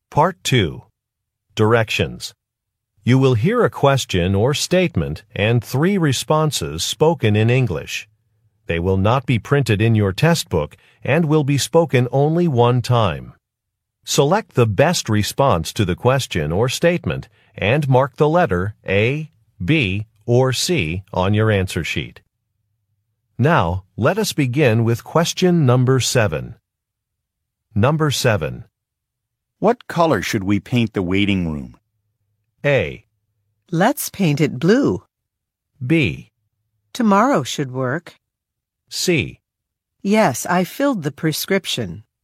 Part 2. Directions. You will hear a question or statement and 3 responses spoken in English. They will not be printed in your test book and will be spoken only one time. Select the best response to the question or statement and mark the letter A, B, or C on your answer sheet. Now, let us begin with question number 7. Number 7. What color should we paint the waiting room? A. Let's paint it blue. B. Tomorrow should work. C. Yes, I filled the prescription.